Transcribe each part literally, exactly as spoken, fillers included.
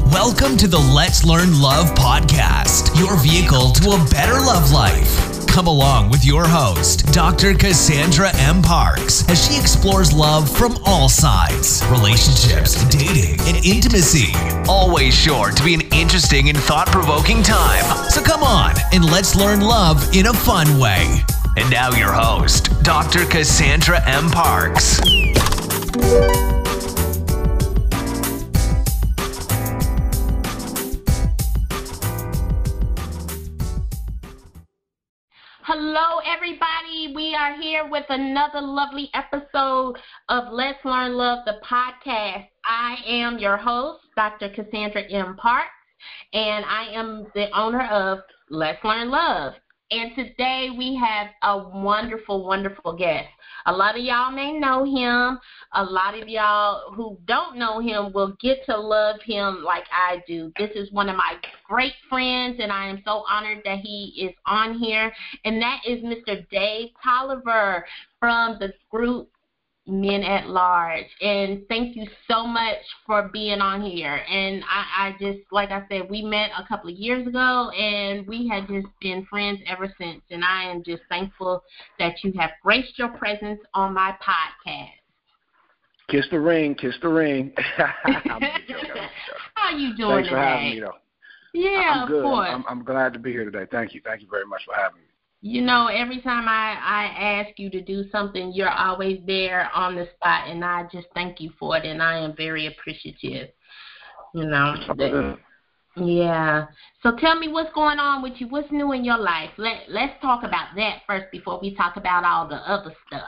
Welcome to the Let's Learn Love podcast, your vehicle to a better love life. Come along with your host, Doctor Cassandra M. Parks, as she explores love from all sides, relationships, dating, and intimacy. Always sure to be an interesting and thought-provoking time. So come on and let's learn love in a fun way. And now your host, Doctor Cassandra M. Parks. Hello, everybody. We are here with another lovely episode of Let's Learn Love, the podcast. I am your host, Doctor Cassandra M. Parks, and I am the owner of Let's Learn Love. And today we have a wonderful, wonderful guest. A lot of y'all may know him. A lot of y'all who don't know him will get to love him like I do. This is one of my great friends, and I am so honored that he is on here. And that is Mister Dave Tolliver from the group Men at Large. And thank you so much for being on here. And I, I just, like I said, we met a couple of years ago, and we have just been friends ever since. And I am just thankful that you have graced your presence on my podcast. Kiss the ring, kiss the ring. How are you doing Thanks today? for having me, though. Yeah, I'm good. of course. I'm, I'm glad to be here today. Thank you. Thank you very much for having me. You know, every time I, I ask you to do something, you're always there on the spot, and I just thank you for it, and I am very appreciative, you know. That, yeah. So tell me what's going on with you. What's new in your life? Let, let's talk about that first before we talk about all the other stuff.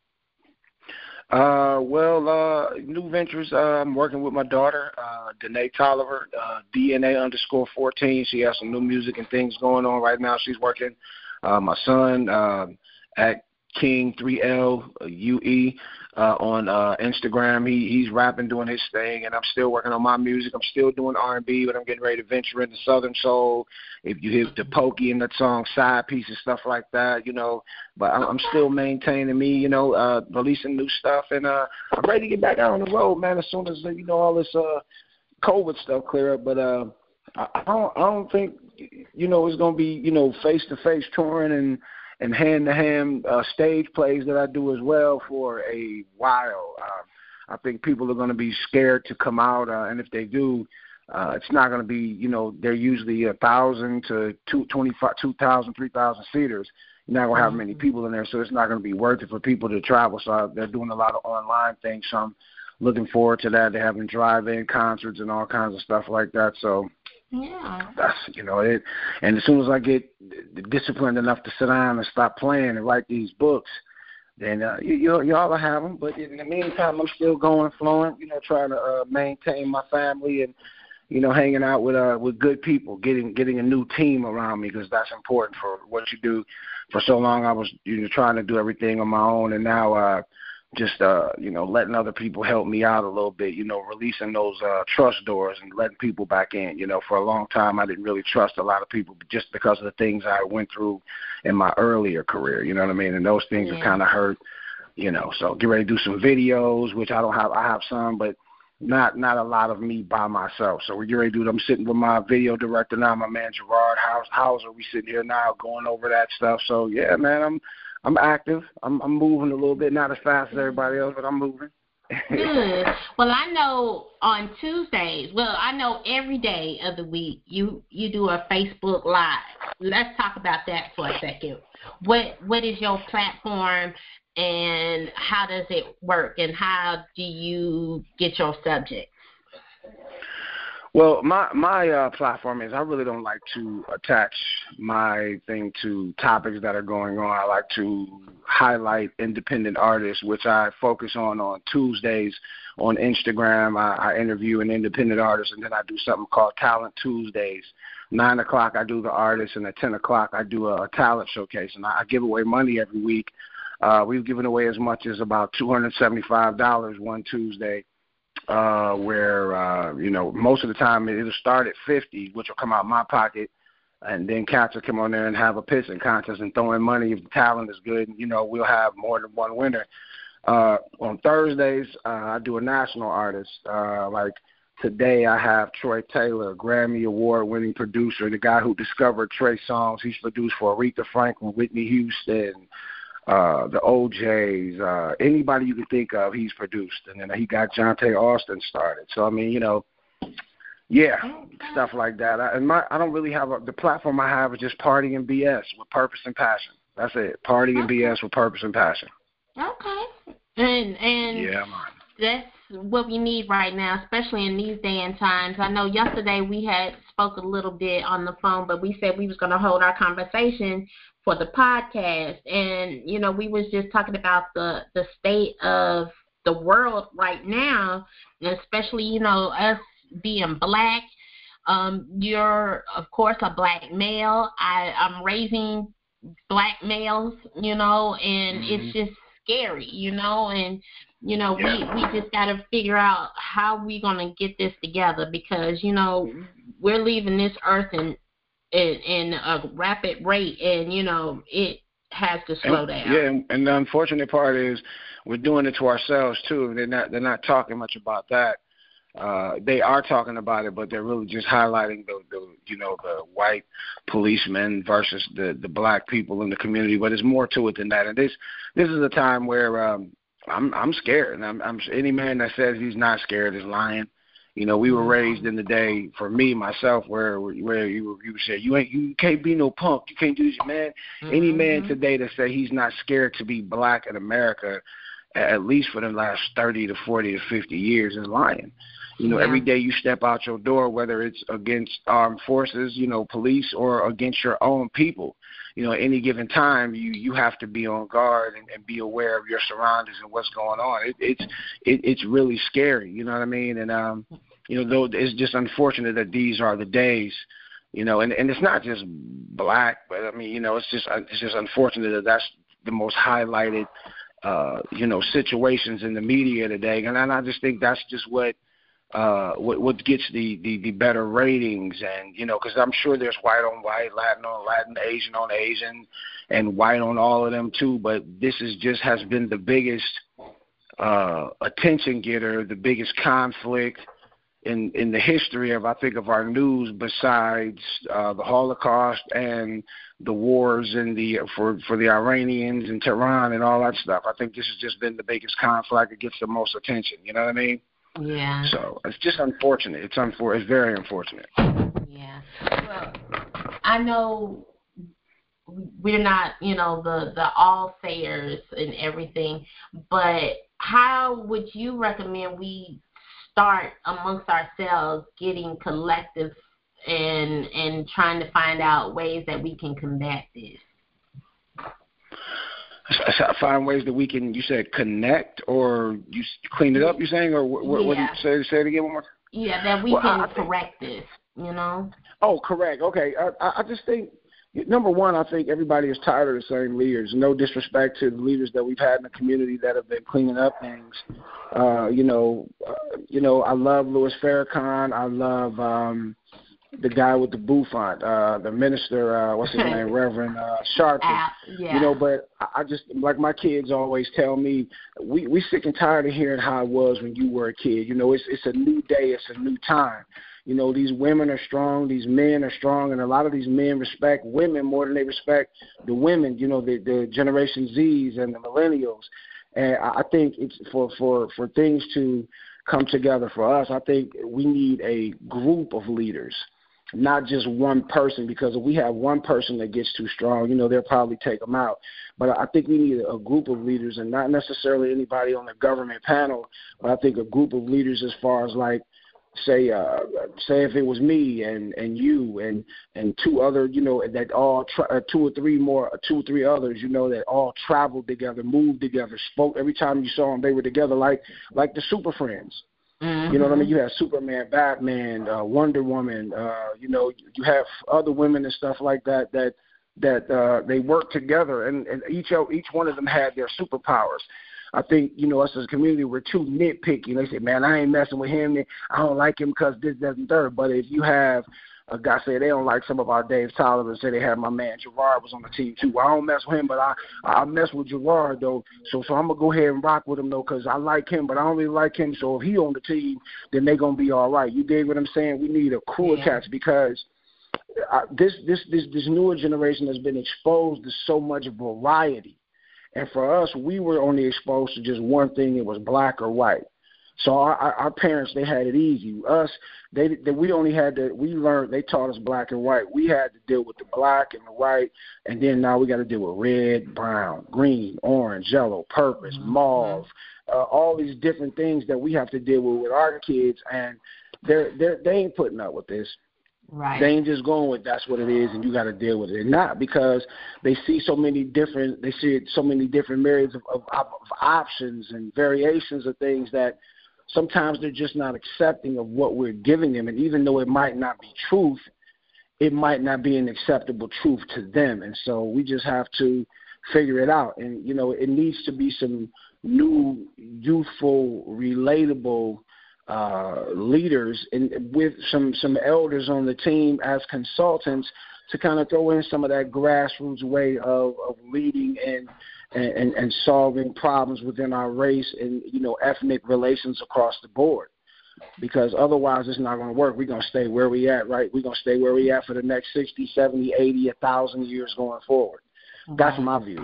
Uh, well, uh, new ventures. Uh, I'm working with my daughter, uh, Danae Tolliver, uh, D N A underscore fourteen. She has some new music and things going on right now. She's working. Uh, my son uh, at King three L U E uh, on uh, Instagram. He he's rapping, doing his thing, and I'm still working on my music. I'm still doing R and B, but I'm getting ready to venture into Southern Soul. If you hear the Pokey in that song, side pieces, stuff like that, you know. But I'm, I'm still maintaining me, you know, uh, releasing new stuff, and uh, I'm ready to get back out on the road, man. As soon as you know all this uh, COVID stuff clear up, but. Uh, I don't, I don't think, you know, it's going to be, you know, face-to-face touring and, and hand-to-hand uh, stage plays that I do as well for a while. Uh, I think people are going to be scared to come out, uh, and if they do, uh, it's not going to be, you know, they're usually one thousand to two thousand, three thousand seaters. You're not going to have many people in there, so it's not going to be worth it for people to travel. So they're doing a lot of online things, so I'm looking forward to that. They're having drive-in concerts and all kinds of stuff like that, so. Yeah. That's, you know, it. And as soon as I get disciplined enough to sit down and stop playing and write these books, then uh, you, you, y'all will have them. But in the meantime, I'm still going, flowing, you know, trying to uh, maintain my family and, you know, hanging out with uh, with good people, getting getting a new team around me because that's important for what you do. For so long, I was, you know, trying to do everything on my own, and now uh, just, uh, you know, letting other people help me out a little bit, you know, releasing those uh, trust doors and letting people back in. You know, for a long time, I didn't really trust a lot of people just because of the things I went through in my earlier career, you know what I mean? And those things yeah. have kind of hurt, you know. So get ready to do some videos, which I don't have. I have some, but not not a lot of me by myself. So we're getting ready to do it. I'm sitting with my video director now, my man Gerard Hauser. We sitting here now going over that stuff. So, yeah, man, I'm I'm active. I'm, I'm moving a little bit, not as fast as everybody else, but I'm moving. Good. Well, I know on Tuesdays, well, I know every day of the week you, you do a Facebook Live. Let's talk about that for a second. What What is your platform and how does it work and how do you get your subjects? Well, my my uh, platform is I really don't like to attach my thing to topics that are going on. I like to highlight independent artists, which I focus on on Tuesdays on Instagram. I, I interview an independent artist, and then I do something called Talent Tuesdays. Nine o'clock, I do the artist, and at ten o'clock, I do a, a talent showcase, and I, I give away money every week. Uh, we've given away as much as about two hundred seventy-five dollars one Tuesday. Uh, where, uh, you know, most of the time it'll start at fifty, which will come out of my pocket, and then cats will come on there and have a pissing contest and throw in money. If the talent is good, you know, we'll have more than one winner. Uh, on Thursdays, uh, I do a national artist, uh, like today I have Troy Taylor, a Grammy Award-winning producer, the guy who discovered Trey Songz. He's produced for Aretha Franklin, Whitney Houston, uh, the O Js, uh, anybody you can think of, he's produced. And then he got Jonte Austin started. So, I mean, you know, yeah, stuff like that. I, and my, I don't really have a, the platform I have is just Party and B S with purpose and passion. That's it. Party and okay. B S with purpose and passion. Okay. And and yeah, man. That's what we need right now, especially in these day and times. I know yesterday we had spoke a little bit on the phone, but we said we was going to hold our conversation for the podcast. And, you know, we was just talking about the, the state of the world right now, and especially, you know, us being black. Um, you're, of course, a black male. I, I'm raising black males, you know, and mm-hmm. it's just scary, you know, and, you know, yeah. we, we just got to figure out how we going to get this together because, you know, we're leaving this earth in, in, in a rapid rate, and, you know, it has to slow and, down. Yeah, and the unfortunate part is we're doing it to ourselves, too. They're not, they're not talking much about that. Uh, they are talking about it, but they're really just highlighting the, the you know, the white policemen versus the, the black people in the community. But there's more to it than that. And this this is a time where um, I'm I'm scared. And I'm, I'm any man that says he's not scared is lying. You know, we were raised in the day, for me myself, where where you you said you ain't you can't be no punk, you can't do this, man. Mm-hmm. Any man today that say he's not scared to be black in America, at least for the last thirty to forty to fifty years, is lying. You know, yeah. every day you step out your door, whether it's against armed forces, you know, police, or against your own people, you know, at any given time, you, you have to be on guard and, and be aware of your surroundings and what's going on. It, it's it, it's really scary, you know what I mean? And, um, you know, though it's just unfortunate that these are the days, you know, and, and it's not just black, but, I mean, you know, it's just it's just unfortunate that that's the most highlighted, uh, you know, situations in the media today. And I just think that's just what, Uh, what, what gets the, the, the better ratings, and, you know, because I'm sure there's white on white, Latin on Latin, Asian on Asian, and white on all of them too, but this is just has been the biggest uh, attention getter, the biggest conflict in, in the history of, I think, of our news, besides uh, the Holocaust and the wars in the for, for the Iranians and Tehran and all that stuff. I think this has just been the biggest conflict that gets the most attention, you know what I mean? Yeah. So it's just unfortunate. It's unfor- It's very unfortunate. Yeah. Well, I know we're not, you know, the the all sayers and everything, but how would you recommend we start amongst ourselves getting collective and and trying to find out ways that we can combat this? Find ways that we can, you said connect, or you clean it up, you're saying, or what, yeah. what did you say, say it again one more time? Yeah, that we well, can I, correct think, this, you know? Oh, correct. Okay. I, I just think, number one, I think everybody is tired of the same leaders. No disrespect to the leaders that we've had in the community that have been cleaning up things. Uh, you know, uh, you know, I love Louis Farrakhan. I love um, the guy with the bouffant, uh, the minister, uh, what's his name, Reverend uh, Sharpton. Uh, yeah. You know, but I just, like my kids always tell me, we we sick and tired of hearing how it was when you were a kid. You know, it's it's a new day, it's a new time. You know, these women are strong, these men are strong, and a lot of these men respect women more than they respect the women, you know, the, the Generation Zs and the millennials. And I think it's for, for, for things to come together for us, I think we need a group of leaders, not just one person, because if we have one person that gets too strong, you know, they'll probably take them out. But I think we need a group of leaders, and not necessarily anybody on the government panel, but I think a group of leaders as far as like, say, uh, say if it was me and, and you and, and two other, you know, that all tra- uh, two or three more, uh, two or three others, you know, that all traveled together, moved together, spoke. Every time you saw them, they were together, like like the Super Friends. Mm-hmm. You know what I mean? You have Superman, Batman, uh, Wonder Woman. Uh, you know, you have other women and stuff like that that that uh, they work together, and, and each each one of them had their superpowers. I think, you know, us as a community, we're too nitpicky. They say, man, I ain't messing with him. I don't like him because this, that, and third. But if you have a guy said they don't like some of our Dave Tolliver and say they had my man Gerard was on the team too. Well, I don't mess with him, but I I mess with Gerard though. So so I'm gonna go ahead and rock with him though, cause I like him, but I don't really like him. So if he on the team, then they gonna be all right. You dig what I'm saying? We need a crew of cats because uh, this this this this newer generation has been exposed to so much variety, and for us, we were only exposed to just one thing. It was black or white. So our, our parents, they had it easy. Us, they, they we only had to. We learned. They taught us black and white. We had to deal with the black and the white, and then now we got to deal with red, brown, green, orange, yellow, purple, mm-hmm. mauve, uh, all these different things that we have to deal with with our kids, and they're they they ain't putting up with this. Right. They ain't just going with that's what it is, and you got to deal with it. And not because they see so many different. They see so many different myriads of, of, of options and variations of things that. Sometimes they're just not accepting of what we're giving them. And even though it might not be truth, it might not be an acceptable truth to them. And so we just have to figure it out. And, you know, it needs to be some new, youthful, relatable uh, leaders and with some, some elders on the team as consultants to kind of throw in some of that grassroots way of, of leading and And, and solving problems within our race and, you know, ethnic relations across the board. Because otherwise it's not going to work. We're going to stay where we at, right? We're going to stay where we at for the next sixty, seventy, eighty, one thousand years going forward. That's my view.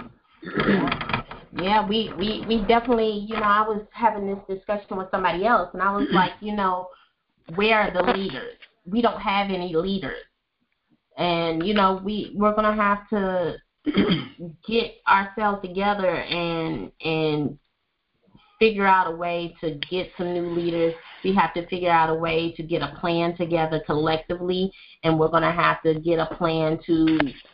Yeah, we, we, we definitely, you know, I was having this discussion with somebody else, and I was like, you know, where are the leaders? We don't have any leaders. And, you know, we, we're going to have to get ourselves together and and figure out a way to get some new leaders. We have to figure out a way to get a plan together collectively, and we're going to have to get a plan to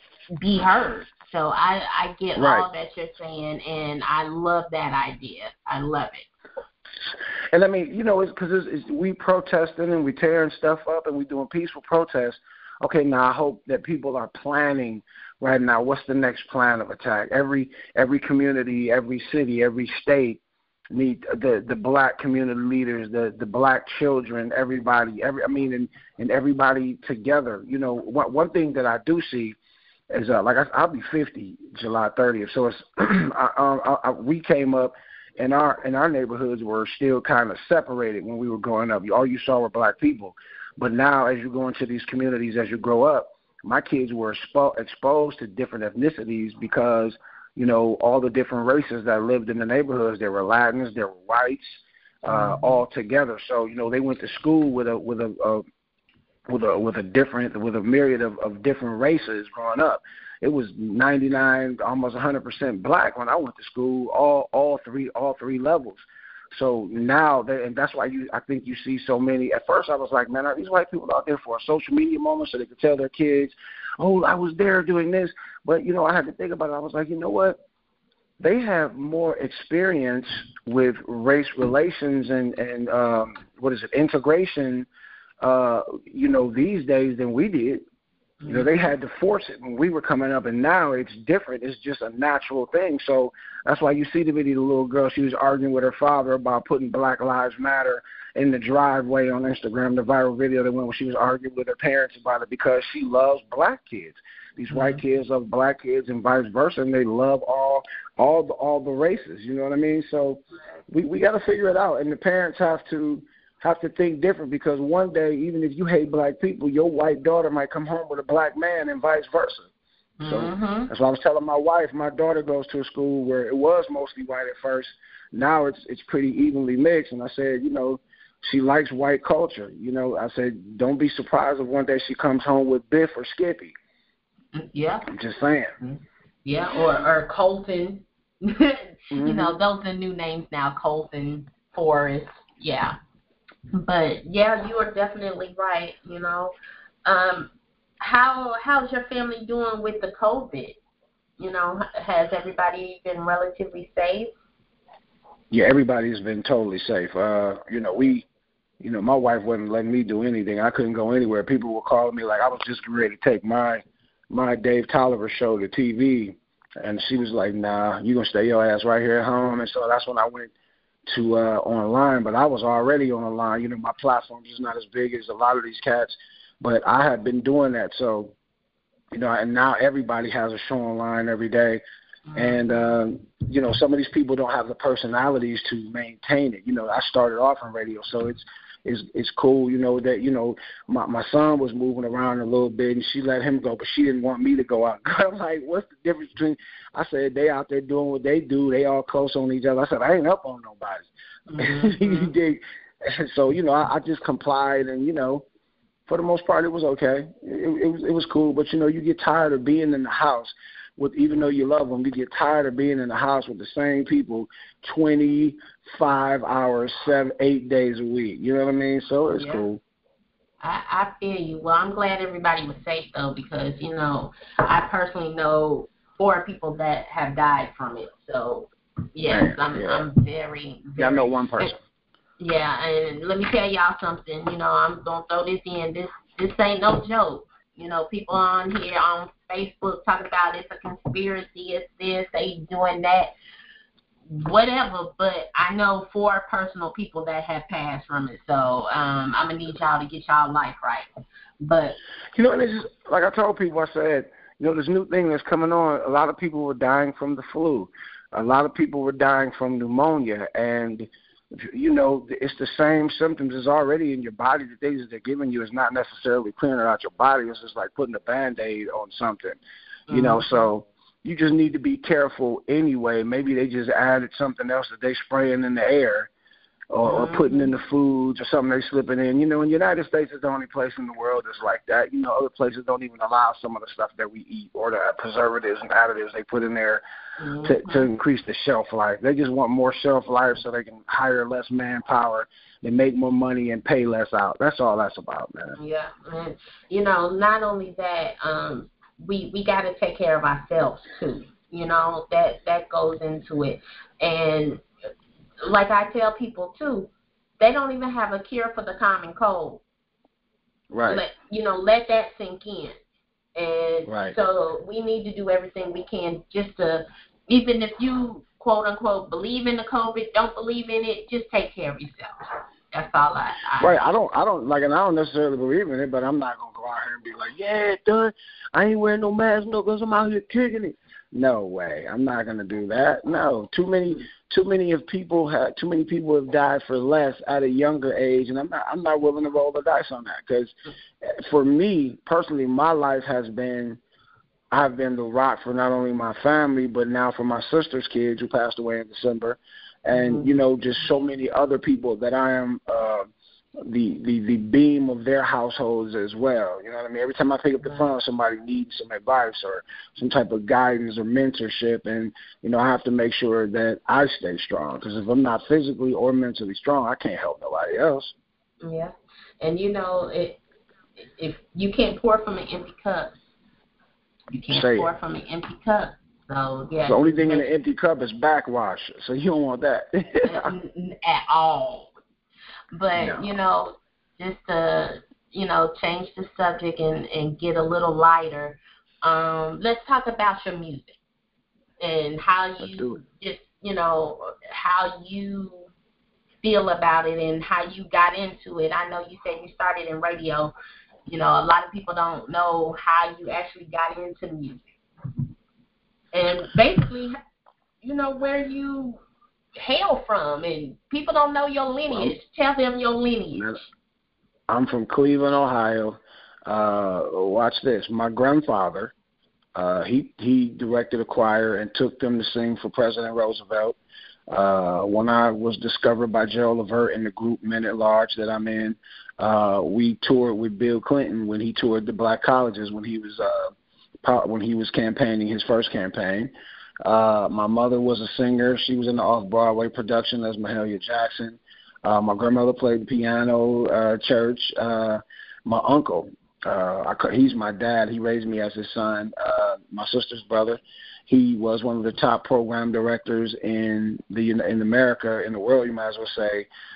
be heard. So I, I get right. all that you're saying, and I love that idea. I love it. And I mean, you know, it's because it's, it's, we protesting and we tearing stuff up and we doing peaceful protests. Okay, now I hope that people are planning right now. What's the next plan of attack? Every every community, every city, every state need the the black community leaders, the the black children, everybody. Every I mean, and and everybody together. You know, one one thing that I do see is uh, like I, I'll be fifty July thirtieth. So it's I, I, I, we came up. And our and our neighborhoods were still kind of separated when we were growing up. All you saw were black people. But now as you go into these communities, as you grow up, my kids were expo- exposed to different ethnicities because, you know, all the different races that lived in the neighborhoods, there were Latins, there were whites, uh, mm-hmm. all together. So, you know, they went to school with a with a, a with a with a different with a myriad of, of different races growing up. It was ninety-nine, almost one hundred percent black when I went to school, all all three all three levels. So now, they, and that's why you I think you see so many. At first I was like, man, are these white people out there for a social media moment so they could tell their kids, oh, I was there doing this? But, you know, I had to think about it. I was like, you know what? They have more experience with race relations and, and um, what is it, integration, uh, you know, these days than we did. You know, they had to force it when we were coming up, and now it's different. It's just a natural thing. So that's why you see the video, the little girl, she was arguing with her father about putting Black Lives Matter in the driveway on Instagram, the viral video that went when she was arguing with her parents about it because she loves black kids. These mm-hmm. white kids love black kids and vice versa, and they love all all the, all the races. You know what I mean? So we, we got to figure it out, and the parents have to – have to think different because one day, even if you hate black people, your white daughter might come home with a black man and vice versa. So mm-hmm. that's why I was telling my wife, my daughter goes to a school where it was mostly white at first. Now it's it's pretty evenly mixed. And I said, you know, she likes white culture. You know, I said, don't be surprised if one day she comes home with Biff or Skippy. Yeah. I'm just saying. Yeah, or, or Colton. mm-hmm. You know, those are new names now, Colton, Forrest. Yeah. But, yeah, you are definitely right, you know. Um, how how's your family doing with the COVID? You know, has everybody been relatively safe? Yeah, everybody's been totally safe. Uh, you know, we, you know, my wife wasn't letting me do anything. I couldn't go anywhere. People were calling me like I was just ready to take my my Dave Tolliver show to T V. And she was like, nah, you're going to stay your ass right here at home. And so that's when I went to uh, online, but I was already on the line. You know, my platform is not as big as a lot of these cats. but I had been doing that. So, you know, and now everybody has a show online every day. And, um, you know, some of these people don't have the personalities to maintain it. You know, I started off in radio, so it's it's, it's cool, you know, that, you know, my, my son was moving around a little bit, and she let him go, but she didn't want me to go out. I'm like, what's the difference between, I said, they out there doing what they do. They all close on each other. I said, I ain't up on nobody. Mm-hmm. They, so, you know, I, I just complied, and, you know, for the most part, it was okay. It, it was it was cool, but, you know, you get tired of being in the house. With, even though you love them, you get tired of being in the house with the same people twenty-five hours, seven, eight days a week. You know what I mean? So it's yeah. cool. I, I feel you. Well, I'm glad everybody was safe, though, because, you know, I personally know four people that have died from it. So, yes, Man, I'm, yeah. I'm very, very... Yeah, I know one person. Yeah, and let me tell y'all something. You know, I'm going to throw this in. This, this ain't no joke. You know, people on here on Facebook talking about it's a conspiracy, it's this, they doing that, whatever. But I know four personal people that have passed from it. So um, I'm going to need y'all to get y'all life right. But, you know, and it's just, like I told people, I said, you know, this new thing that's coming on, a lot of people were dying from the flu. A lot of people were dying from pneumonia. And, you know, it's the same symptoms as already in your body. The things that they're giving you is not necessarily clearing it out your body. It's just like putting a Band-Aid on something, you mm-hmm. know. So you just need to be careful anyway. Maybe they just added something else that they spraying in the air or, mm-hmm. or putting in the foods or something they slipping in. You know, in the United States is the only place in the world that's like that. You know, other places don't even allow some of the stuff that we eat or the preservatives and additives they put in there mm-hmm. to, to increase the shelf life. They just want more shelf life so they can hire less manpower and make more money and pay less out. That's all that's about, man. Yeah, and, you know, not only that, um, we, we got to take care of ourselves, too. You know, that, that goes into it. And like I tell people, too, they don't even have a cure for the common cold. Right. Let, you know, let that sink in. And right. so we need to do everything we can just to, even if you, quote, unquote, believe in the COVID, don't believe in it, just take care of yourself. That's all I, I Right. I don't, I don't, like, and I don't necessarily believe in it, but I'm not going to go out here and be like, yeah, done. I ain't wearing no mask, no, because I'm out here kicking it. No way. I'm not going to do that. No. Too many too many of people have too many people have died for less at a younger age, and I'm not I'm not willing to roll the dice on that, because for me personally, my life has been I've been the rock for not only my family but now for my sister's kids who passed away in December, and mm-hmm. you know, just so many other people that I am uh the, the the beam of their households as well. You know what I mean? Every time I pick up the phone, somebody needs some advice or some type of guidance or mentorship, and, you know, I have to make sure that I stay strong, because if I'm not physically or mentally strong, I can't help nobody else. Yeah. And, you know, it, if you can't pour from an empty cup, you can't Say pour it. from an empty cup. So, yeah. The only thing in an empty cup is backwash, so you don't want that. At all. But, no. you know, just to, you know, change the subject and, and get a little lighter, um, let's talk about your music and how you just, you know, how you feel about it and how you got into it. I know you said you started in radio. You know, a lot of people don't know how you actually got into music. And basically, you know, where you hail from, and people don't know your lineage. Well, tell them your lineage. I'm from Cleveland, Ohio. Uh, watch this. My grandfather, uh, he he directed a choir and took them to sing for President Roosevelt. Uh, when I was discovered by Gerald Levert in the group Men at Large that I'm in, uh, we toured with Bill Clinton when he toured the black colleges when he was uh, when he was campaigning his first campaign. Uh, my mother was a singer. She was in the off-Broadway production as Mahalia Jackson. Uh, my grandmother played the piano, uh, church. Uh, my uncle, uh, I, he's my dad. He raised me as his son. Uh, my sister's brother, he was one of the top program directors in the in America, in the world, you might as well say,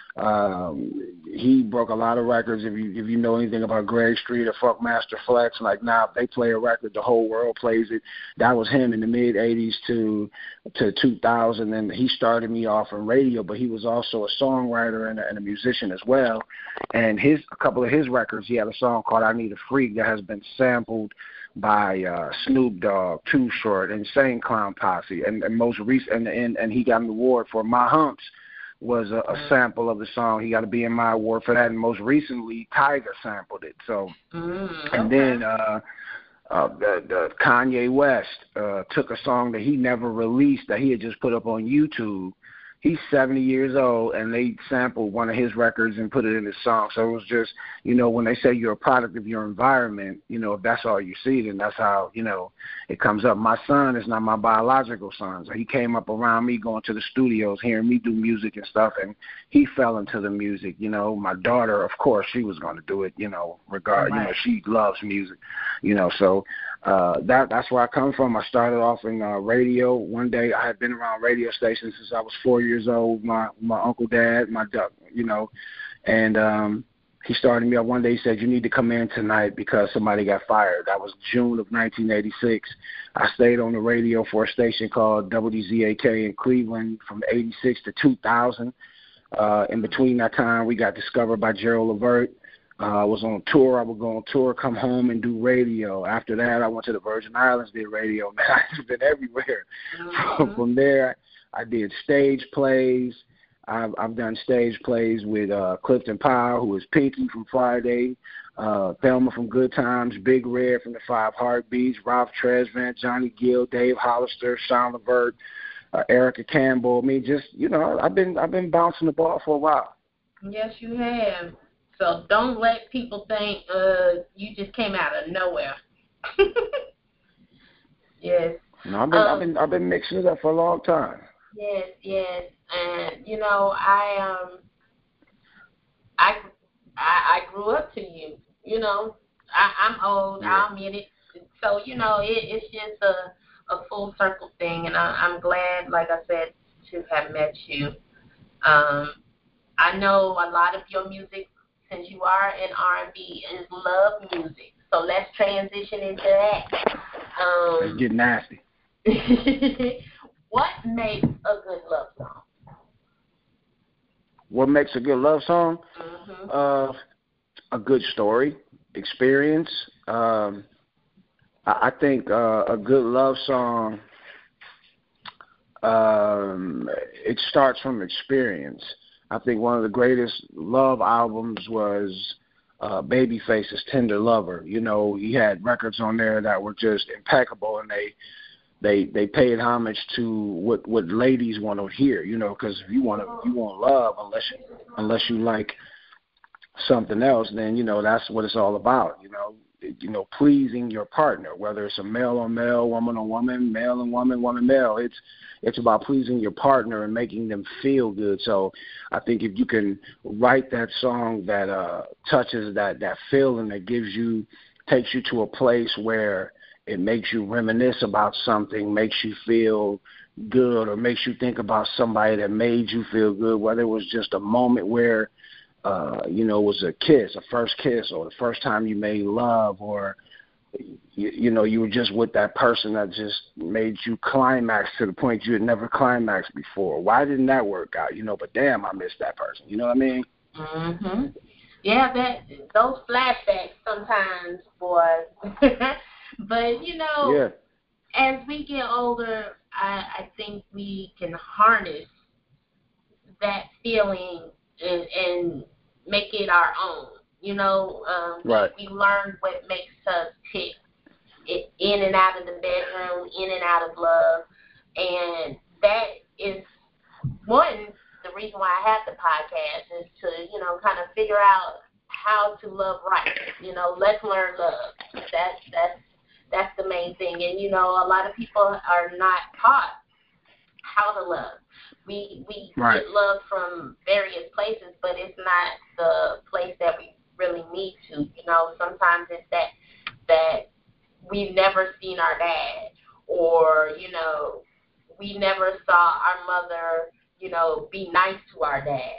Um, he broke a lot of records. If you if you know anything about Greg Street or Funkmaster Flex, like now if they play a record, the whole world plays it. That was him in the mid eighties to to two thousand, and he started me off in radio. But he was also a songwriter and a, and a musician as well. And his a couple of his records, he had a song called "I Need a Freak" that has been sampled by uh, Snoop Dogg, Too Short, Insane Clown Posse, and, and most recent, and, and and he got an award for My Humps. Was a, a sample of the song. He got a B M I award for that, and most recently, Tiger sampled it. So, mm, and okay. then uh, uh, the, the Kanye West uh, took a song that he never released that he had just put up on YouTube. He's seventy years old, and they sampled one of his records and put it in his song. So it was just, you know, when they say you're a product of your environment, you know, if that's all you see, then that's how, you know, it comes up. My son is not my biological son. So he came up around me going to the studios, hearing me do music and stuff, and he fell into the music. You know, my daughter, of course, she was going to do it, you know, regard, right. You know, she loves music, you know, so uh, that that's where I come from. I started off in uh, radio. One day I had been around radio stations since I was four years old. My my uncle, dad, my you know, and um, he started me up one day. He said, "You need to come in tonight because somebody got fired." That was June of nineteen eighty-six. I stayed on the radio for a station called W Z A K in Cleveland from eighty-six to two thousand. Uh, in between that time, we got discovered by Gerald Levert. Uh, I was on tour. I would go on tour, come home, and do radio. After that, I went to the Virgin Islands, did radio. Man, I've been everywhere. Mm-hmm. From there, I did stage plays. I've, I've done stage plays with uh, Clifton Powell, who is Pinky from Friday, uh, Thelma from Good Times, Big Red from the Five Heartbeats, Ralph Tresvant, Johnny Gill, Dave Hollister, Sean Levert, uh, Erica Campbell. I mean, just, you know, I've been I've been bouncing the ball for a while. Yes, you have. So don't let people think uh, you just came out of nowhere. Yes. No, I've been, um, I've been I've been mixing it up for a long time. Yes, yes, and you know I um I I, I grew up to you. You know I, I'm old. Yeah. I'll admit it. So you know it, it's just a a full circle thing, and I, I'm glad, like I said, to have met you. Um, I know a lot of your music, since you are in R and B, is love music. So let's transition into that. Um, let's get nasty. What makes a good love song? What makes a good love song? Mm-hmm. Uh, a good story, experience. Um, I, I think uh, a good love song, um, it starts from experience. I think one of the greatest love albums was uh, Babyface's Tender Lover. You know, he had records on there that were just impeccable, and they they they paid homage to what what ladies want to hear. You know, because if you want to you want love, unless you unless you like something else, then you know that's what it's all about. You know, you know, pleasing your partner, whether it's a male on male, woman on woman, male and woman, woman male. It's it's about pleasing your partner and making them feel good. So I think if you can write that song that uh, touches that that feeling, that gives you, takes you to a place where it makes you reminisce about something, makes you feel good, or makes you think about somebody that made you feel good, whether it was just a moment where Uh, you know, it was a kiss, a first kiss, or the first time you made love, or, you, you know, you were just with that person that just made you climax to the point you had never climaxed before. Why didn't that work out? You know, but damn, I missed that person. You know what I mean? Mm-hmm. Yeah, that those flashbacks sometimes, boy. But, you know, yeah. as we get older, I, I think we can harness that feeling and, and make it our own. You know, um, right. we, we learn what makes us tick it, in and out of the bedroom, in and out of love. And that is one, the reason why I have the podcast is to, you know, kind of figure out how to love right. You know, let's learn love. That's, that's, that's the main thing. And, you know, a lot of people are not taught how to love. We we right. get love from various places, but it's not the place that we really need to. You know, sometimes it's that that we've never seen our dad, or, you know, we never saw our mother, you know, be nice to our dad,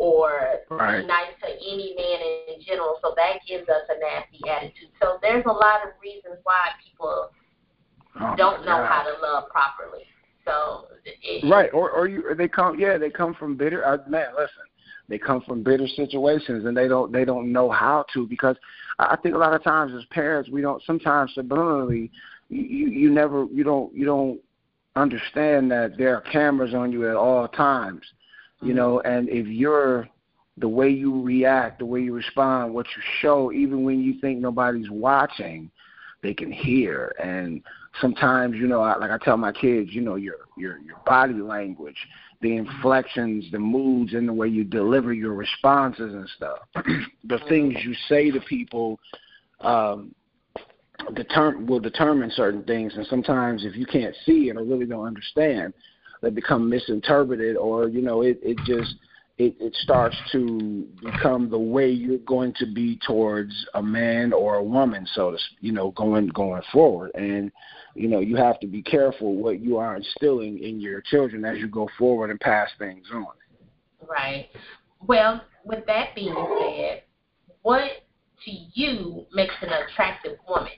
or right. be nice to any man in general. So that gives us a nasty attitude. So there's a lot of reasons why people oh don't know God. how to love properly. So it, right, or or you they come yeah they come from bitter uh, man listen they come from bitter situations and they don't they don't know how to, because I think a lot of times as parents we don't sometimes subliminally you, you, you never you don't you don't understand that there are cameras on you at all times, you mm-hmm. know, and if you're the way you react, the way you respond, what you show, even when you think nobody's watching, they can hear. And sometimes, you know, I, like I tell my kids, you know, your your your body language, the inflections, the moods, and the way you deliver your responses and stuff, the things you say to people um, determine will determine certain things. And sometimes, if you can't see it or really don't understand, they become misinterpreted, or you know, it it just It, it starts to become the way you're going to be towards a man or a woman, so to, you know, going going forward. And, you know, you have to be careful what you are instilling in your children as you go forward and pass things on. Right. Well, with that being said, what to you makes an attractive woman?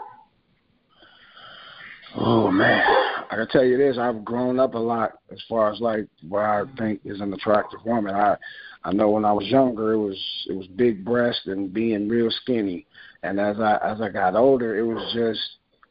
Oh, man. I can tell you this. I've grown up a lot as far as, like, what I think is an attractive woman. I I know when I was younger, it was it was big breast and being real skinny. And as I as I got older, it was just,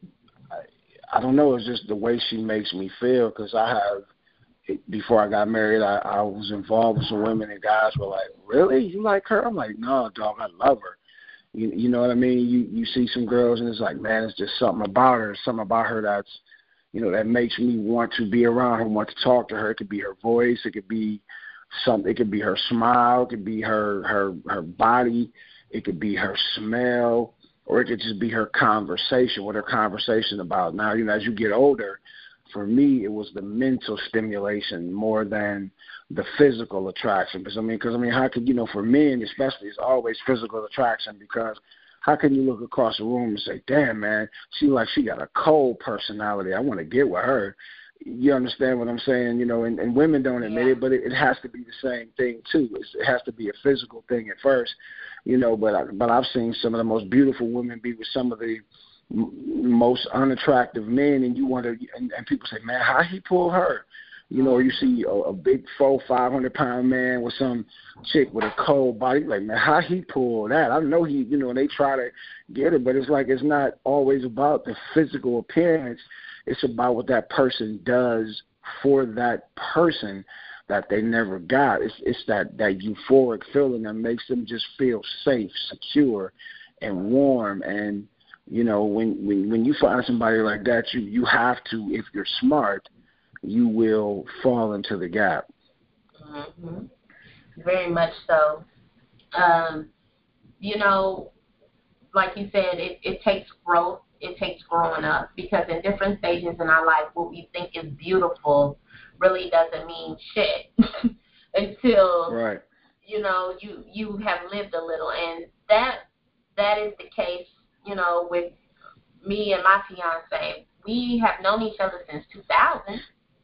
I, I don't know, it's just the way she makes me feel, because I have, before I got married, I, I was involved with some women, and guys were like, really? You like her? I'm like, no, dog, I love her. You, you know what I mean? You you see some girls, and it's like, man, it's just something about her, something about her that's, you know, that makes me want to be around her, want to talk to her. It could be her voice, it could be something, it could be her smile, it could be her her her body, it could be her smell, or it could just be her conversation, what her conversation about. Now, you know, as you get older, for me, it was the mental stimulation more than the physical attraction. Because I mean, because I mean, how could, you know, for men especially, it's always physical attraction, because how can you look across the room and say, damn, man, she like she got a cold personality, I want to get with her. You understand what I'm saying? You know, and, and women don't admit yeah. it, but it, it has to be the same thing too. It's, it has to be a physical thing at first, you know. But I, but I've seen some of the most beautiful women be with some of the m- most unattractive men, and you wonder, and, and people say, man, how he pull her? You know, or you see a, a big four, five hundred pound man with some chick with a cold body. Like, man, how he pulled that? I know he, you know, and they try to get it, but it's like it's not always about the physical appearance. It's about what that person does for that person that they never got. It's it's that, that euphoric feeling that makes them just feel safe, secure, and warm. And, you know, when, when, when you find somebody like that, you, you have to, if you're smart, you will fall into the gap. Mm-hmm. Very much so. Um, you know, like you said, it, it takes growth. It takes growing up, because in different stages in our life, what we think is beautiful really doesn't mean shit until, right. you know, you, you have lived a little. And that that is the case, you know, with me and my fiance. We have known each other since two thousand.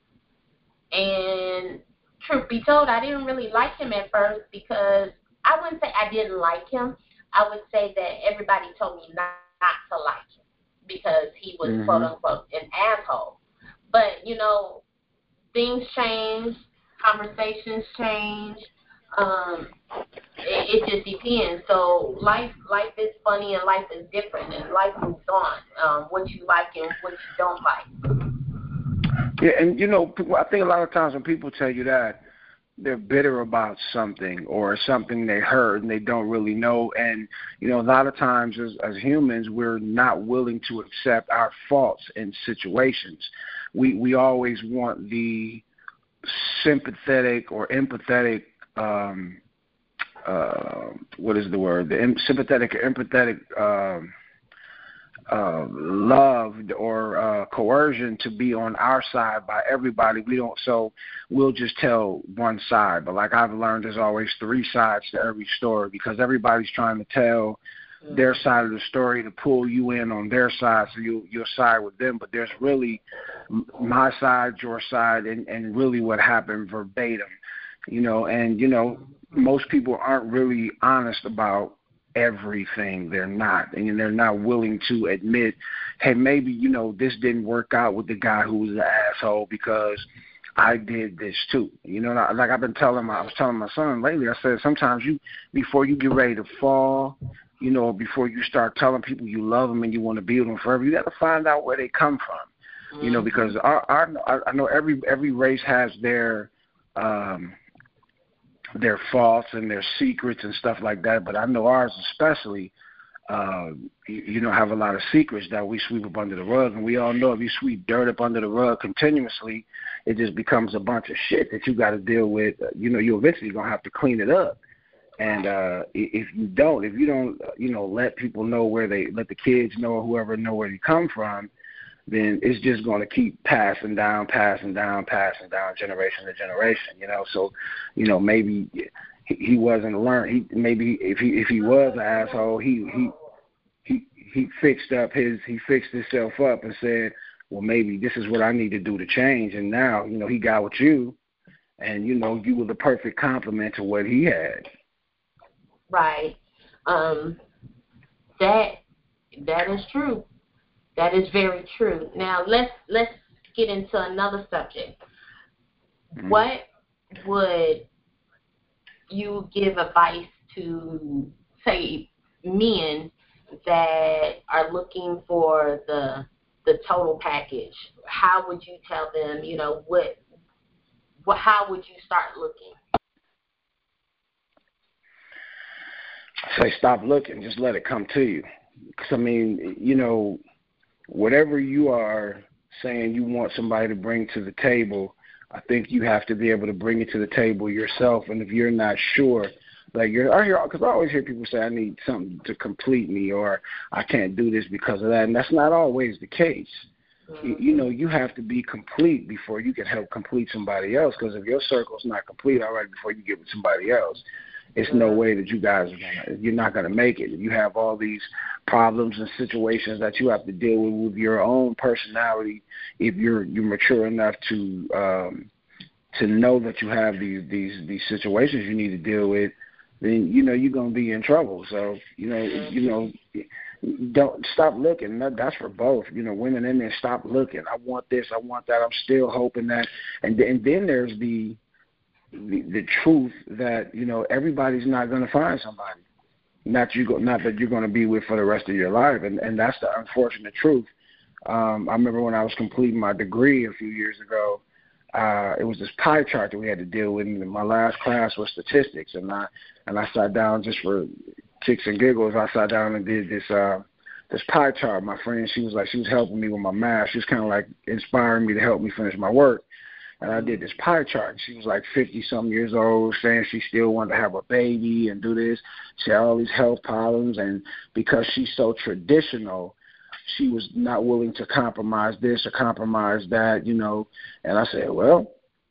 And truth be told, I didn't really like him at first, because I wouldn't say I didn't like him. I would say that everybody told me not, not to like him, because he was, mm-hmm. quote unquote, an asshole. But, you know, things change, conversations change. Um, it, it just depends. So life life is funny, and life is different, and life moves on. Um, what you like and what you don't like. Yeah, and, you know, I think a lot of times when people tell you that, they're bitter about something or something they heard and they don't really know. And, you know, a lot of times as, as humans, we're not willing to accept our faults in situations. We we always want the sympathetic or empathetic, um, uh, what is the word, the em- sympathetic or empathetic um Uh, love or uh, coercion to be on our side by everybody. We don't, so we'll just tell one side. But like I've learned, there's always three sides to every story, because everybody's trying to tell mm. their side of the story to pull you in on their side, so you, you'll side with them. But there's really my side, your side, and, and really what happened verbatim. You know, and, you know, most people aren't really honest about everything. They're not, and they're not willing to admit, hey, maybe, you know, this didn't work out with the guy who was an asshole because I did this too. You know, like I've been telling my, I was telling my son lately, I said, sometimes you, before you get ready to fall, you know, before you start telling people you love them and you want to be with them forever, you got to find out where they come from. Mm-hmm. You know, because our, our, I know every, every race has their, um, their faults and their secrets and stuff like that, but I know ours especially, uh, you, you know, have a lot of secrets that we sweep up under the rug, and we all know if you sweep dirt up under the rug continuously, it just becomes a bunch of shit that you got to deal with. You know, you're eventually going to have to clean it up, and uh, if you don't, if you don't, you know, let people know where they, let the kids know or whoever know where you come from, then it's just going to keep passing down, passing down, passing down, generation to generation, you know. So, you know, maybe he, he wasn't learned. He, maybe if he if he was an asshole, he he he he fixed up his he fixed himself up and said, well, maybe this is what I need to do to change. And now, you know, he got with you, and you know, you were the perfect complement to what he had. Right. Um. That that is true. That is very true. Now let's let's get into another subject. Mm-hmm. What would you give advice to, say, men that are looking for the the total package? How would you tell them, you know, what what how would you start looking? Say stop looking, just let it come to you. Because I mean, you know, whatever you are saying you want somebody to bring to the table, I think you have to be able to bring it to the table yourself. And if you're not sure, like you're, I hear, because I always hear people say, I need something to complete me, or I can't do this because of that. And that's not always the case. Mm-hmm. You, you know, you have to be complete before you can help complete somebody else. Because if your circle's not complete already before you get with somebody else, it's no way that you guys are gonna, you're not going to make it. You have all these problems and situations that you have to deal with with your own personality. If you're you're mature enough to um, to know that you have these these these situations you need to deal with, then you know you're going to be in trouble. So you know you know don't stop looking. That's for both. You know, women in there, stop looking. I want this. I want that. I'm still hoping that. And and then there's the The, the truth that, you know, everybody's not going to find somebody, not you go, not that you're going to be with for the rest of your life, and and that's the unfortunate truth. Um, I remember when I was completing my degree a few years ago, uh, it was this pie chart that we had to deal with. And my last class was statistics, and I and I sat down just for kicks and giggles. I sat down and did this uh, this pie chart. My friend, she was like, she was helping me with my math. She was kind of like inspiring me to help me finish my work. And I did this pie chart. She was like fifty-some years old, saying she still wanted to have a baby and do this. She had all these health problems, and because she's so traditional, she was not willing to compromise this or compromise that, you know. And I said, well,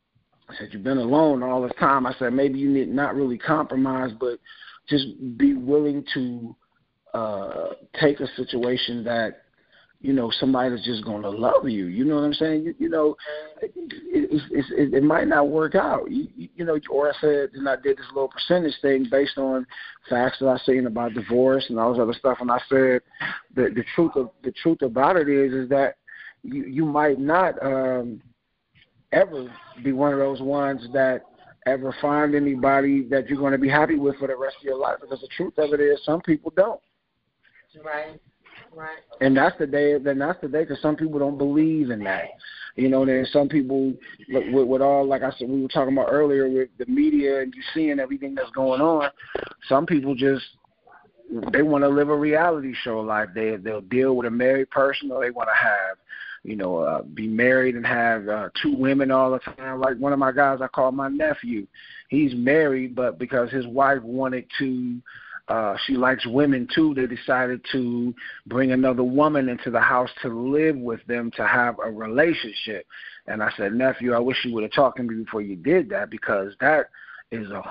I said, you've been alone all this time. I said, maybe you need not really compromise, but just be willing to uh, take a situation that, you know, somebody that's just going to love you. You know what I'm saying? You, you know, it, it, it, it might not work out. You, you know, or I said, and I did this little percentage thing based on facts that I seen about divorce and all this other stuff. And I said the the truth of the truth about it is is that you you might not um, ever be one of those ones that ever find anybody that you're going to be happy with for the rest of your life. Because the truth of it is, some people don't. Right. Right. And that's the day. Then that's the day, because some people don't believe in that. You know, there's some people with, with all, like I said, we were talking about earlier with the media and you seeing everything that's going on. Some people just they want to live a reality show life. They they'll deal with a married person, or they want to have, you know, uh, be married and have uh, two women all the time. Like one of my guys, I call my nephew. He's married, but because his wife wanted to. Uh, she likes women, too. They decided to bring another woman into the house to live with them, to have a relationship. And I said, nephew, I wish you would have talked to me before you did that, because that is a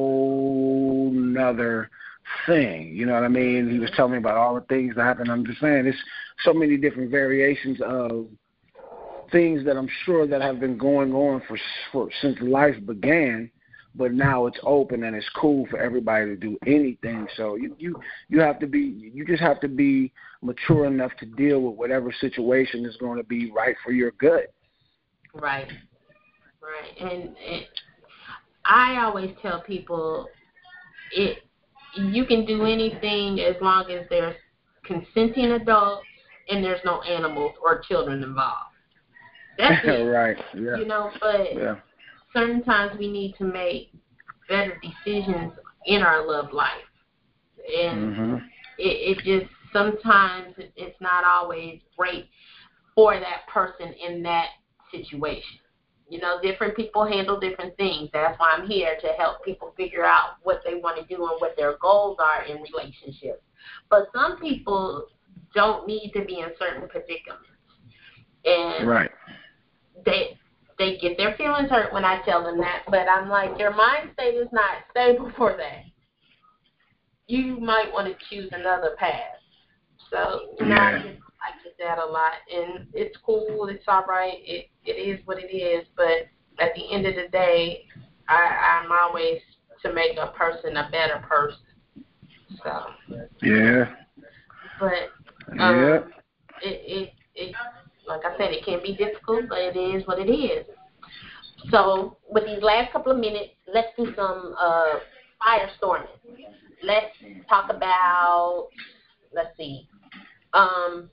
whole nother thing. You know what I mean? He was telling me about all the things that happened. I'm just saying, there's so many different variations of things that I'm sure that have been going on for, for since life began. but now it's open and it's cool for everybody to do anything. So you you, you have to be you just have to be mature enough to deal with whatever situation is going to be right for your good. Right, right, and it, I always tell people it you can do anything as long as there's consenting adults and there's no animals or children involved. That's it. Right. Yeah. You know, but yeah. certain times we need to make better decisions in our love life. And mm-hmm. it, it just, sometimes it's not always great for that person in that situation. You know, different people handle different things. That's why I'm here, to help people figure out what they want to do and what their goals are in relationships. But some people don't need to be in certain predicaments. And right. they they get their feelings hurt when I tell them that, but I'm like, your mind state is not stable for that. You might want to choose another path. So, you know, yeah. I, get, I get that a lot, and it's cool, it's all right, it, it is what it is, but at the end of the day, I, I'm always to make a person a better person. So. Yeah. But um, yeah. it, it, it, like I said, it can be difficult, but it is what it is. So with these last couple of minutes, let's do some uh, firestorming. Let's talk about, let's see, um,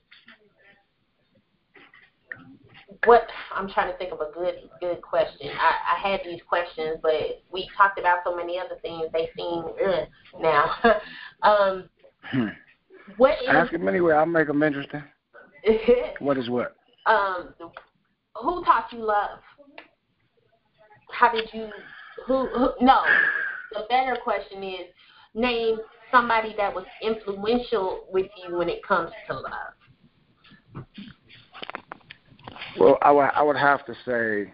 what, I'm trying to think of a good good question. I, I had these questions, but we talked about so many other things, they seem ugh, now. um, hmm. what is, Ask them anyway, I'll make them interesting. What is what? Um, who taught you love? How did you, who, who, no, the better question is, name somebody that was influential with you when it comes to love. Well, I would, I would have to say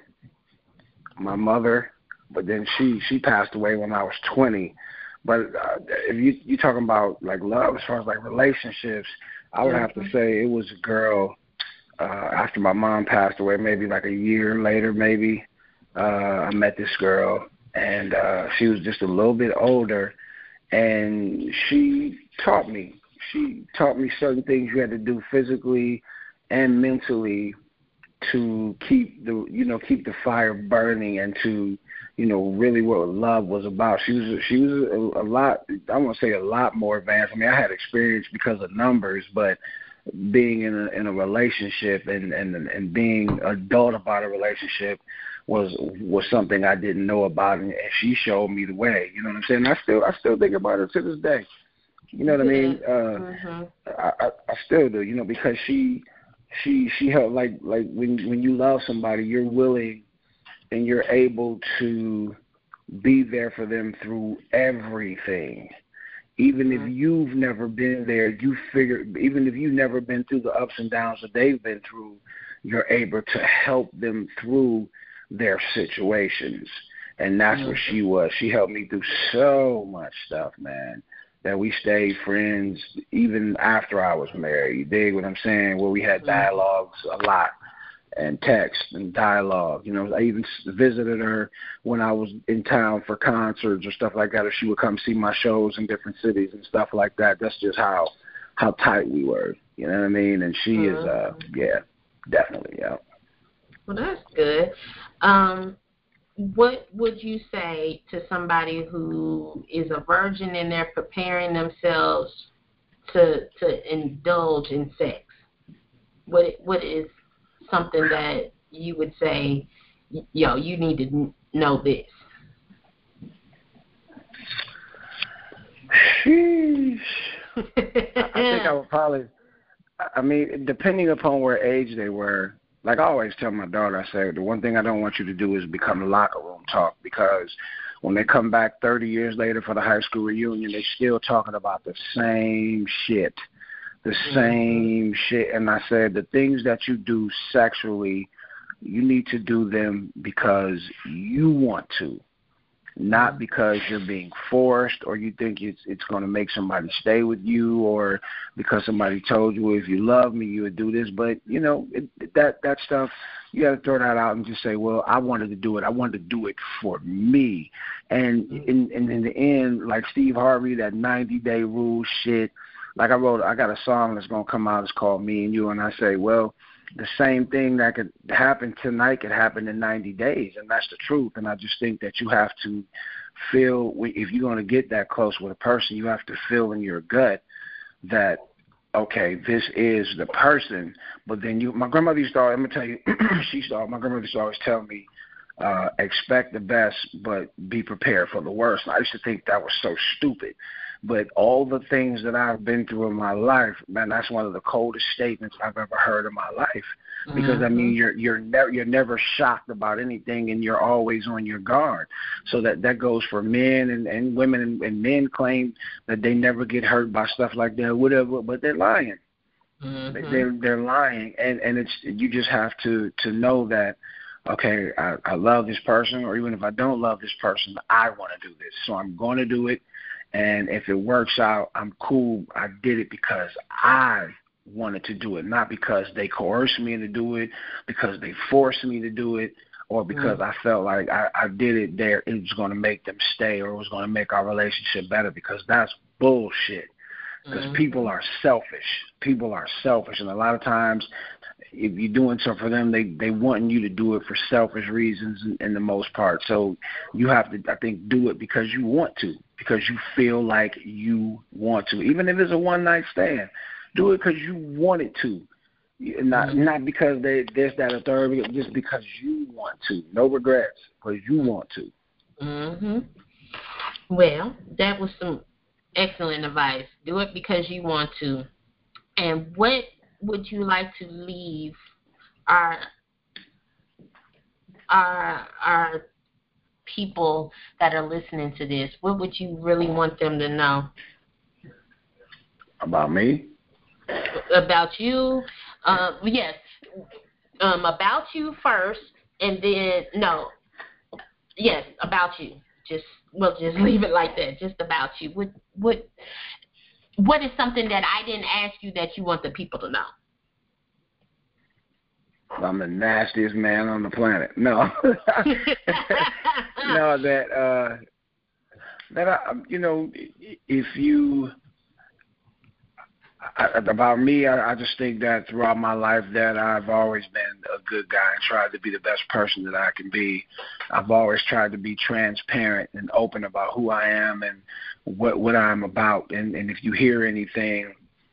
my mother, but then she, she passed away when I was twenty. But uh, if you, you're talking about, like, love as far as, like, relationships, I would have to say it was a girl uh, after my mom passed away, maybe like a year later, maybe. Uh, I met this girl, and uh, she was just a little bit older, and she taught me. She taught me certain things you had to do physically and mentally to keep the, you know, keep the fire burning, and to, you know, really what love was about. She was she was a, a lot, I won't say a lot more advanced. I mean, I had experience because of numbers, but being in a in a relationship and, and, and being adult about a relationship was was something I didn't know about, and she showed me the way. You know what I'm saying? I still I still think about her to this day. You know what I mean? Uh, mm-hmm. I, I I still do. You know, because she she she helped, like like when when you love somebody, you're willing and you're able to be there for them through everything. Even mm-hmm. if you've never been there, you figure, even if you've never been through the ups and downs that they've been through, you're able to help them through their situations. And that's mm-hmm. what she was. She helped me through so much stuff, man, that we stayed friends even after I was married. You dig what I'm saying? Where we had dialogues a lot, and text and dialogue. You know, I even visited her when I was in town for concerts or stuff like that, or she would come see my shows in different cities and stuff like that. That's just how how tight we were. You know what I mean? And she mm-hmm. is, uh, yeah, definitely, yeah. Well, that's good. Um, what would you say to somebody who is a virgin and they're preparing themselves to to indulge in sex? What what is something that you would say, yo, you need to know this? Sheesh. I think I would probably, I mean, depending upon where age they were, like I always tell my daughter, I say, the one thing I don't want you to do is become locker room talk, because when they come back thirty years later for the high school reunion, they're still talking about the same shit. The same shit. And I said, the things that you do sexually, you need to do them because you want to. not because you're being forced or you think it's it's going to make somebody stay with you or because somebody told you if you love me you would do this. But, you know, it, that that stuff, you got to throw that out and just say, well, I wanted to do it. I wanted to do it for me. And in, in, in the end, like Steve Harvey, that ninety-day rule shit, like I wrote, I got a song that's going to come out. It's called Me and You. And I say, well, the same thing that could happen tonight could happen in ninety days. And that's the truth. And I just think that you have to feel, if you're going to get that close with a person, you have to feel in your gut that, okay, this is the person. But then you, my grandmother used to always, I'm going to tell you, she used to, my grandmother used to always tell me, uh, expect the best, but be prepared for the worst. And I used to think that was so stupid. But all the things that I've been through in my life, man, that's one of the coldest statements I've ever heard in my life. Because mm-hmm. I mean, you're you're never you're never shocked about anything, and you're always on your guard. So that, that goes for men and, and women, and, and men claim that they never get hurt by stuff like that, whatever. But they're lying. Mm-hmm. They're they're lying, and and it's you just have to to know that. Okay, I, I love this person, or even if I don't love this person, I want to do this, so I'm going to do it. And if it works out, I'm cool. I did it because I wanted to do it, not because they coerced me to do it, because they forced me to do it, or because mm-hmm. I felt like I, I did it there, it was going to make them stay or it was going to make our relationship better, because that's bullshit. Because mm-hmm. people are selfish. People are selfish. And a lot of times, if you're doing something for them, they, they want you to do it for selfish reasons in, in the most part. So you have to, I think, do it because you want to, because you feel like you want to. Even if it's a one-night stand, do it because you want it to. Not mm-hmm. not because they this, that, or third, just because you want to. No regrets, because you want to. Mm-hmm. Well, that was some excellent advice. Do it because you want to. And what would you like to leave our our our people that are listening to this? What would you really want them to know? About me? About you? Um, yes. Um, about you first, and then no. Yes, about you. Just we'll just leave it like that. Just about you. What what what is something that I didn't ask you that you want the people to know? I'm the nastiest man on the planet. No, no, that uh, that I, you know, if you I, about me, I, I just think that throughout my life that I've always been a good guy and tried to be the best person that I can be. I've always tried to be transparent and open about who I am and what what I'm about. And, and if you hear anything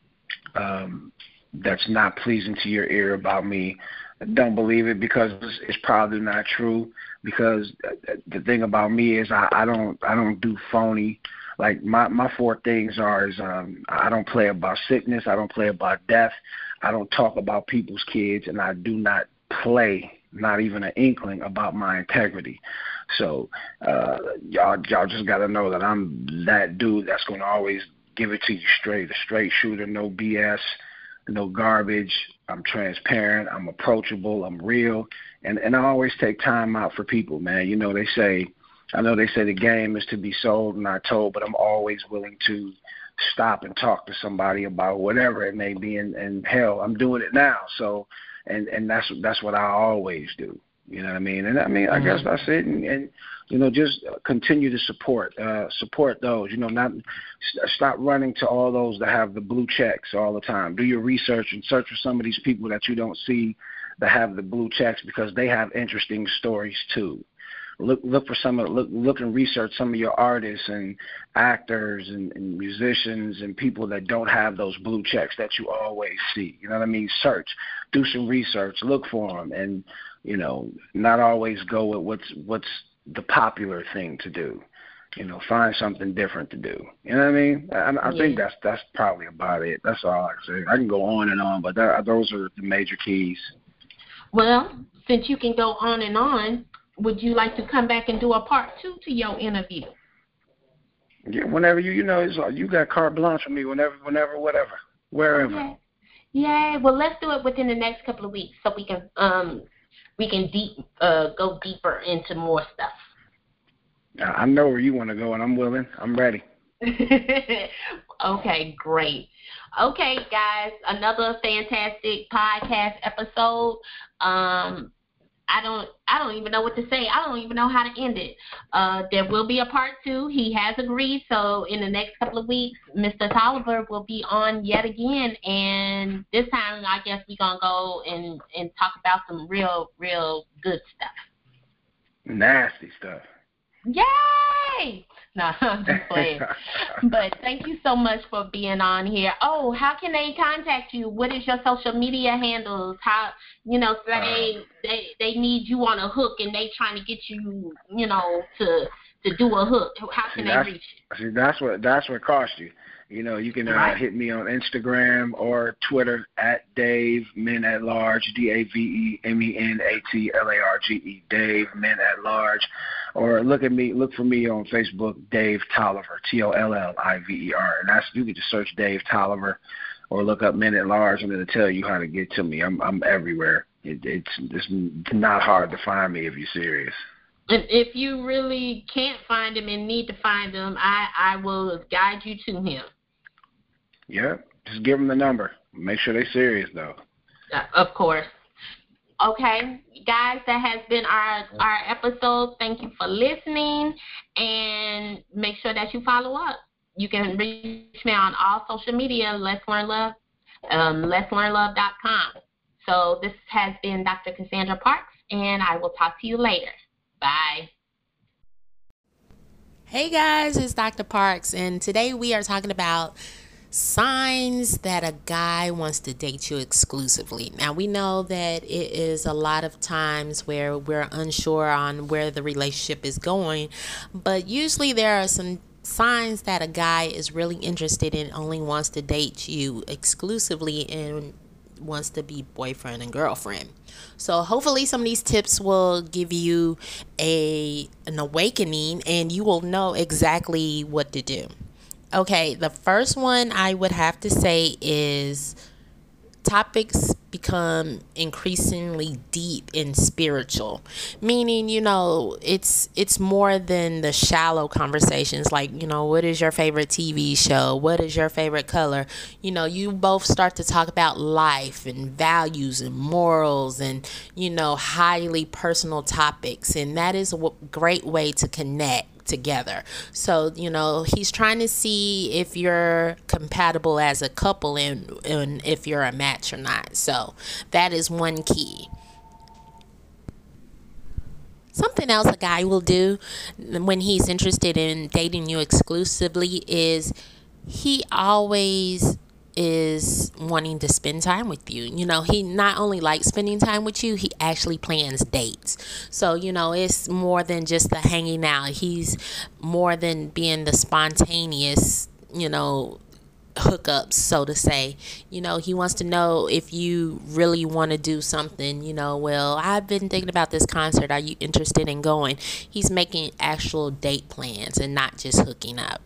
um, that's not pleasing to your ear about me, don't believe it, because it's, it's probably not true. Because the thing about me is I, I don't I don't do phony. Like my, my four things are is um, I don't play about sickness, I don't play about death, I don't talk about people's kids, and I do not play, not even an inkling, about my integrity. So uh, y'all y'all just got to know that I'm that dude that's going to always give it to you straight, a straight shooter, no B S, no garbage. I'm transparent, I'm approachable, I'm real, and, and I always take time out for people, man. You know, they say, I know they say the game is to be sold and not told, but I'm always willing to stop and talk to somebody about whatever it may be. And, and hell, I'm doing it now. So, and, and that's that's what I always do. You know what I mean? And I mean, I mm-hmm. guess that's it. And, and you know, just continue to support, uh, support those. You know, not stop running to all those that have the blue checks all the time. Do your research and search for some of these people that you don't see that have the blue checks, because they have interesting stories too. Look, look for some of look, look and research some of your artists and actors and, and musicians and people that don't have those blue checks that you always see. You know what I mean? Search, do some research, look for them, and you know, not always go with what's what's the popular thing to do. You know, find something different to do. You know what I mean? I, I yeah. think that's that's probably about it. That's all I can say. I can go on and on, but that, those are the major keys. Well, since you can go on and on, would you like to come back and do a part two to your interview? Yeah, whenever you, you know, it's, you got carte blanche for me, whenever, whenever, whatever, wherever. Okay. Yeah, well, let's do it within the next couple of weeks so we can um we can deep uh go deeper into more stuff. I know where you want to go, and I'm willing. I'm ready. Okay, great. Okay, guys, another fantastic podcast episode. Um, I don't, I don't even know what to say. I don't even know how to end it. Uh, there will be a part two. He has agreed. So in the next couple of weeks, Mister Tolliver will be on yet again, and this time I guess we're gonna go and and talk about some real, real good stuff. Nasty stuff. Yay! No, I'm just playing. But thank you so much for being on here. Oh, how can they contact you? What is your social media handles? How, you know, say uh, they they need you on a hook and they trying to get you, you know, to to do a hook. How can they reach you? See, that's what that's what cost you. You know, you can uh, right. hit me on Instagram or Twitter at Dave Men at Large, D A V E M E N A T L A R G E, Dave Men at Large. Or look at me, look for me on Facebook, Dave Tolliver, T O L L I V E R. And that's, you can just search Dave Tolliver or look up Men at Large, and it'll tell you how to get to me. I'm I'm everywhere. It, it's it's not hard to find me if you're serious. And if you really can't find him and need to find him, I, I will guide you to him. Yeah, just give them the number. Make sure they're serious, though. Uh, of course. Okay, guys, that has been our, our episode. Thank you for listening, and make sure that you follow up. You can reach me on all social media, Let's Learn Love, um, lets learn love dot com. So this has been Doctor Cassandra Parks, and I will talk to you later. Bye. Hey guys, it's Doctor Parks, and today we are talking about signs that a guy wants to date you exclusively. Now, we know that it is a lot of times where we're unsure on where the relationship is going, but usually there are some signs that a guy is really interested in, only wants to date you exclusively, and wants to be boyfriend and girlfriend. So hopefully some of these tips will give you a an awakening, and you will know exactly what to do. Okay, the first one I would have to say is topics become increasingly deep and spiritual, meaning, you know, it's it's more than the shallow conversations like, you know, what is your favorite T V show? What is your favorite color? You know, you both start to talk about life and values and morals and, you know, highly personal topics, and that is a great way to connect together. So, you know, he's trying to see if you're compatible as a couple and, and if you're a match or not. So that is one key. Something else a guy will do when he's interested in dating you exclusively is he always is wanting to spend time with you. You know, he not only likes spending time with you, he actually plans dates. So, you know, it's more than just the hanging out. He's more than being the spontaneous, you know, hookups, so to say. You know, he wants to know if you really want to do something. You know, well, I've been thinking about this concert. Are you interested in going? He's making actual date plans and not just hooking up.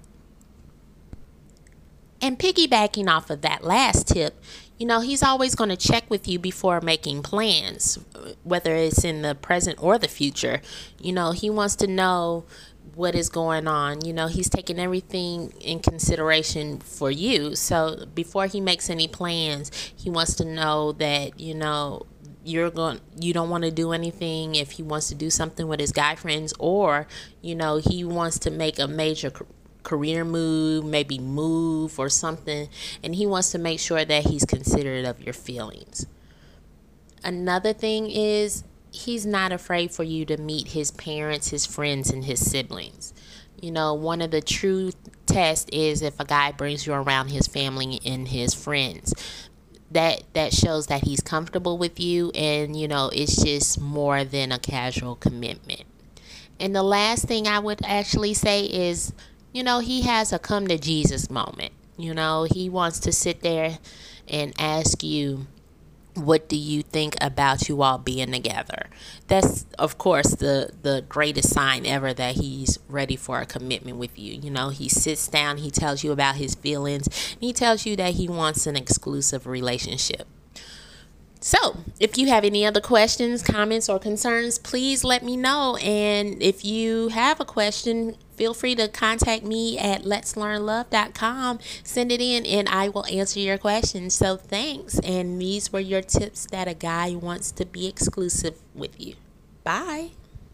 And piggybacking off of that last tip, you know, he's always going to check with you before making plans, whether it's in the present or the future. You know, he wants to know what is going on. You know, he's taking everything in consideration for you. So before he makes any plans, he wants to know that, you know, you're going, you don't want to do anything if he wants to do something with his guy friends, or, you know, he wants to make a major career move, maybe move or something, and he wants to make sure that he's considerate of your feelings. Another thing is he's not afraid for you to meet his parents, his friends, and his siblings. You know, one of the true tests is if a guy brings you around his family and his friends. That that shows that he's comfortable with you, and, you know, it's just more than a casual commitment. And the last thing I would actually say is, you know, he has a come to Jesus moment. You know, he wants to sit there and ask you, what do you think about you all being together? That's, of course, the, the greatest sign ever that he's ready for a commitment with you. You know, he sits down, he tells you about his feelings, and he tells you that he wants an exclusive relationship. So, if you have any other questions, comments, or concerns, please let me know. And if you have a question, feel free to contact me at lets learn love dot com. Send it in and I will answer your questions. So, thanks. And these were your tips that a guy wants to be exclusive with you. Bye.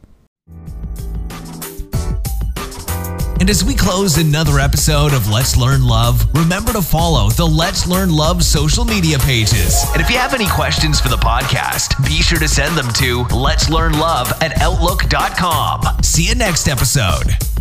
And as we close another episode of Let's Learn Love, remember to follow the Let's Learn Love social media pages. And if you have any questions for the podcast, be sure to send them to lets learn love at outlook dot com. See you next episode.